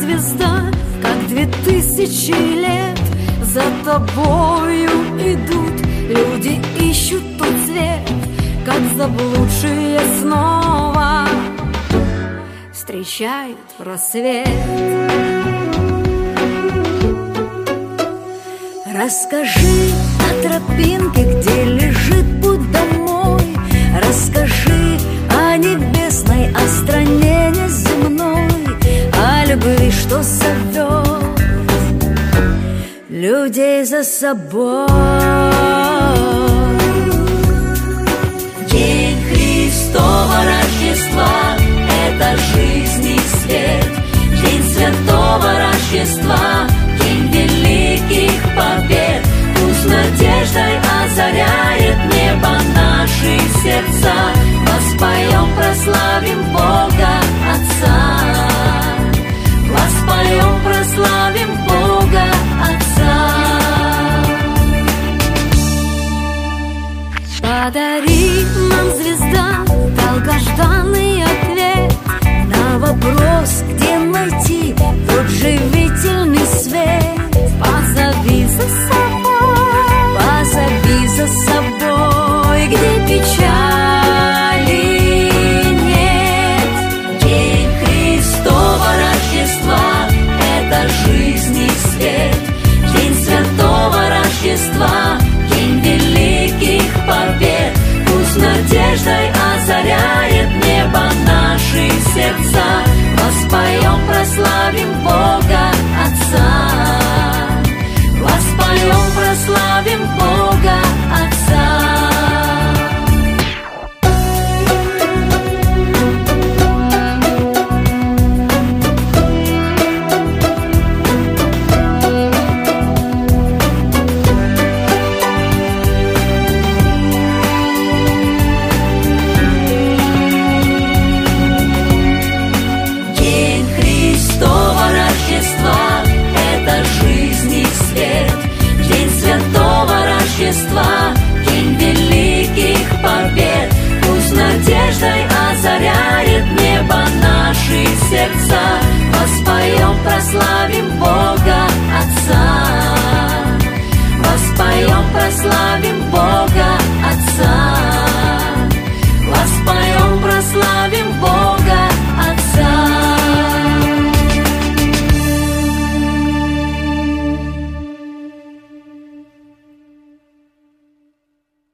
звезда, как 2000 лет. За тобою идут, люди ищут тот свет, как заблудшие снова встречают рассвет. Расскажи о тропинке, где лежит путь домой. Расскажи о небесной, о стране неземной, о любви, что зовет людей за собой. День Христова Рождества — это жизнь и свет. День Святого Рождества — день великих побед. Пусть надеждой озаряет небо наши сердца. Воспоем, прославим Бога Отца. Воспоем, прославим Бога Отца. Подари нам, звезда, долгожданный ответ на вопрос, где найти тот живительный свет. Позови за собой, где печали нет. День Христова Рождества — это жизнь и свет. День Святого Рождества — день великих побед. Пусть надеждой озаряет небо наши сердца. Воспоем, прославим Бога Отца. Воспоем, прославим Бога Отца. День Христова Рождества — это жизнь и свет. День Святого Рождества — день великих побед. Пусть надеждой озаряет небо наши сердца. Воспоем, прославим Бога Отца. Воспоем, прославим Бога Отца.